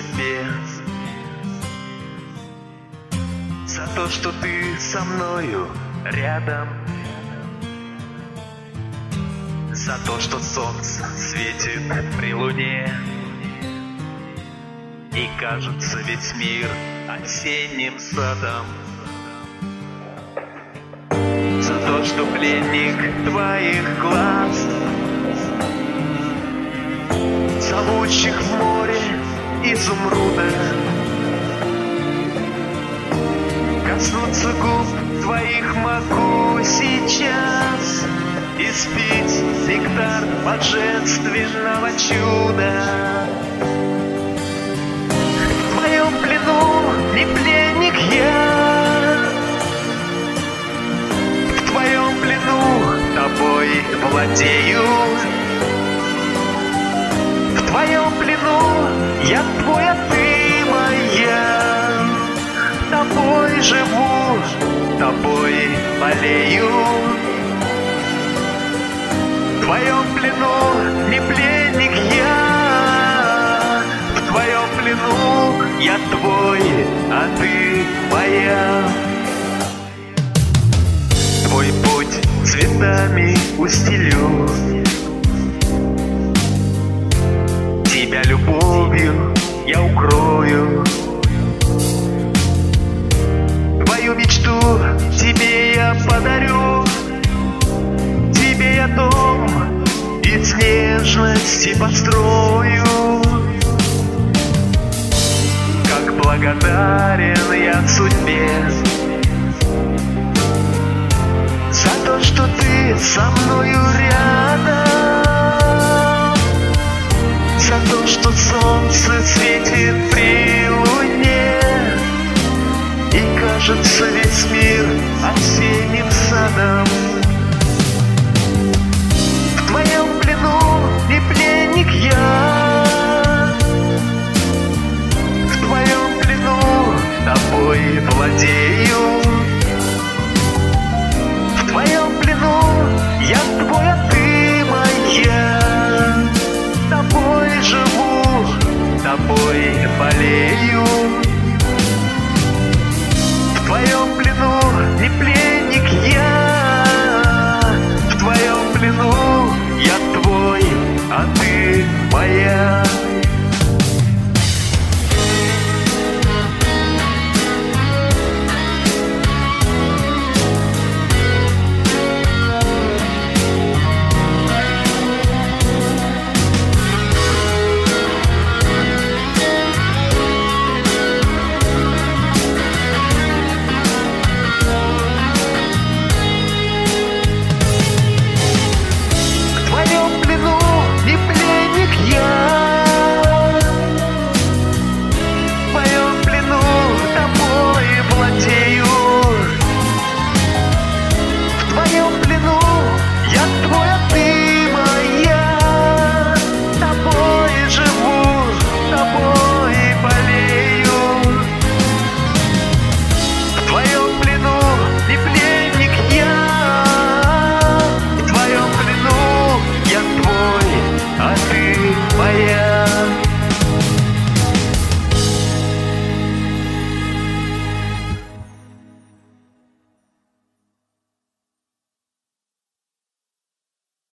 судьбе, за то, что ты со мною рядом, за то, что солнце светит при луне, и кажется весь мир осенним садом, за то, что пленник твоих глаз, зовущих в море изумруда, коснуться губ твоих могу сейчас и спить нектар божественного чуда. В твоем плену не пленник я, в твоем плену тобой владею, в твоем плену я твой, а ты моя, тобой живу, тобой болею. В твоем плену не пленник я, в твоем плену я твой, а ты моя. Твой путь цветами устелю, тебя любовью я укрою, твою мечту тебе я подарю, тебе я дом из нежности построю. Как благодарен я судьбе за то, что ты со мною рядом, за то, что солнце светит при луне, и кажется весь мир осенним садом. В твоем плену не пленник я, в твоем плену тобой владею, в твоем плену я твой, а ты моя, тобой живу, тобой болею.